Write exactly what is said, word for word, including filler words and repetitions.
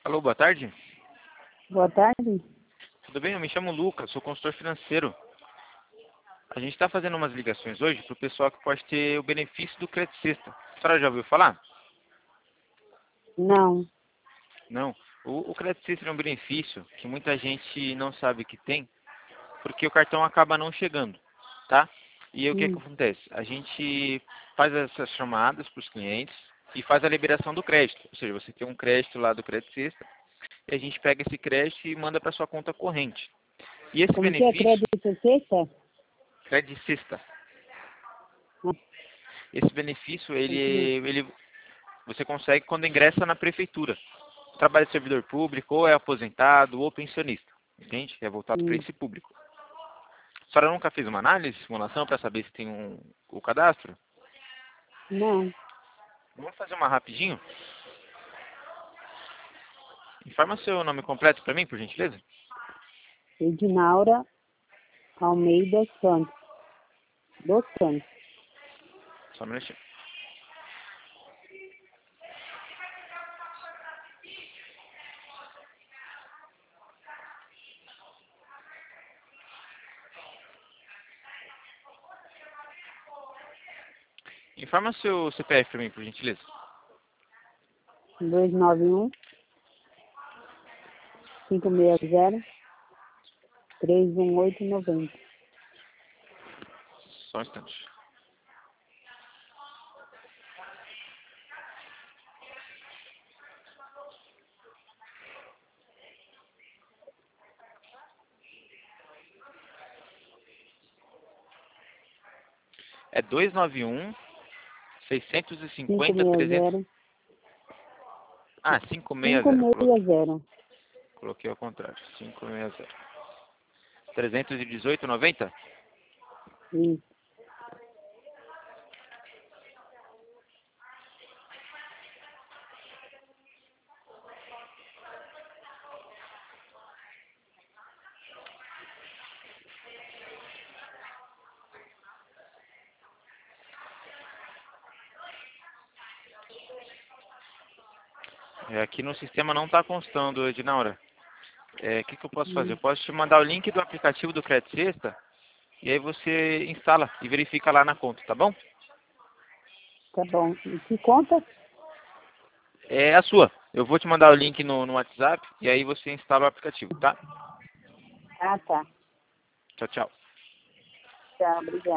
Alô, boa tarde. Boa tarde. Tudo bem? Eu me chamo Lucas, sou consultor financeiro. A gente está fazendo umas ligações hoje para o pessoal que pode ter o benefício do Crédito Sexta. A senhora já ouviu falar? Não. Não. O, o Crédito Sexta é um benefício que muita gente não sabe que tem, porque o cartão acaba não chegando, tá? E aí o que, é que Hum. acontece? A gente faz essas chamadas para os clientes e faz a liberação do crédito. Ou seja, você tem um crédito lá do Crédito Sexta e a gente pega esse crédito e manda para sua conta corrente. E esse Como que é benefício, crédito sexta? Crédito Sexta, Ah, esse benefício ele, continua. ele você consegue quando ingressa na prefeitura. Trabalha de servidor público, ou é aposentado, ou pensionista. Entende? É voltado para Hum. esse público. A senhora nunca fez uma análise, simulação, para saber se tem um, o cadastro? Não. Vamos fazer uma rapidinho? Informa seu nome completo para mim, por gentileza. Edinaura Almeida Santos. Dos Santos. Só um minutinho. Informa seu C P F para mim, por gentileza. dois nove um, cinco seis zero, três um oito nove zero. Só um instante. É dois nove um, seiscentos e cinquenta, trezentos. cinco seis zero, Ah, cinco seis zero. Coloquei, cinco seis zero. coloquei ao contrário. cinco seis zero. trezentos e dezoito, noventa? Isso. É, aqui no sistema não está constando, Edinaura. É, o que, que eu posso fazer? Hum. Eu posso te mandar o link do aplicativo do Crédito Sexta e aí você instala e verifica lá na conta, tá bom? Tá bom. E que conta? É a sua. Eu vou te mandar o link no, no WhatsApp e aí você instala o aplicativo, tá? Ah, tá. Tchau, tchau. Tá, obrigada.